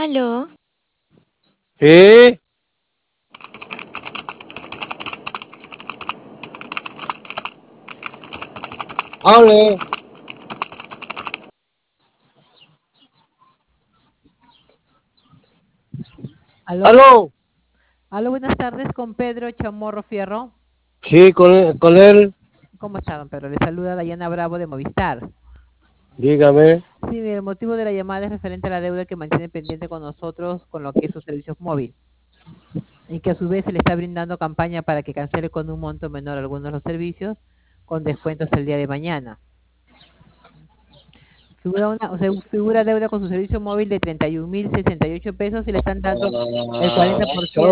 Aló, Sí, hable. Aló, Aló. aló, buenas tardes con Pedro Chamorro Fierro. Sí, con él, ¿Cómo está, don Pedro? Le saluda Dayana Bravo de Movistar. dígame. Sí, mire, el motivo de la llamada es referente a la deuda que mantiene pendiente con nosotros con lo que es sus servicios móviles y que a su vez se le está brindando campaña para que cancele con un monto menor algunos de los servicios con descuentos el día de mañana. Figura deuda con su servicio móvil de 31.068 pesos y le están dando el Chao.